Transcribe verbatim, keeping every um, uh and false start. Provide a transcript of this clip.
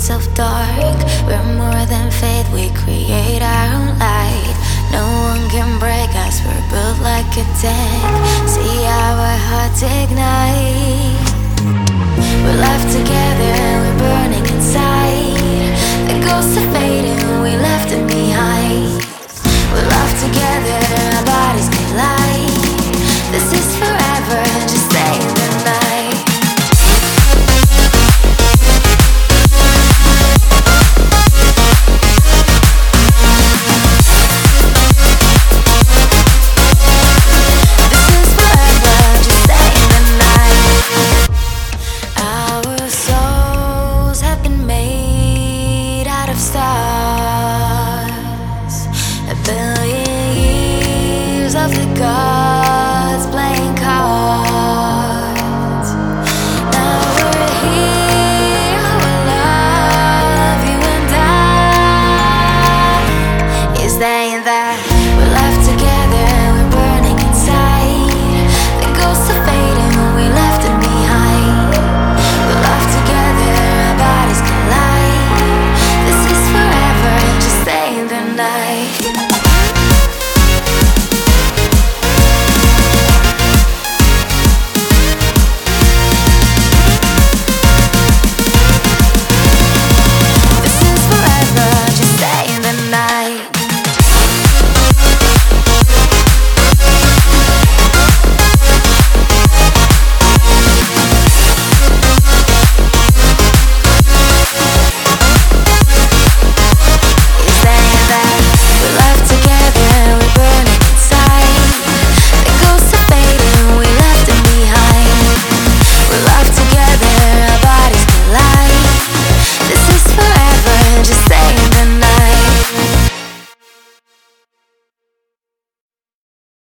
self-dark. We're more than fate, we create our own light. No one can break us, we're built like a tank. See our hearts ignite. We're left together and we're burning inside. The ghosts are fading, we left them behind. We're left together, our bodies collide. This is forever, just stay in the night. This is forever, just stay in the night. Our souls have been made out of stars. A billion years of the gods playing cards. Now we're here, our love, you and I. Is staying there.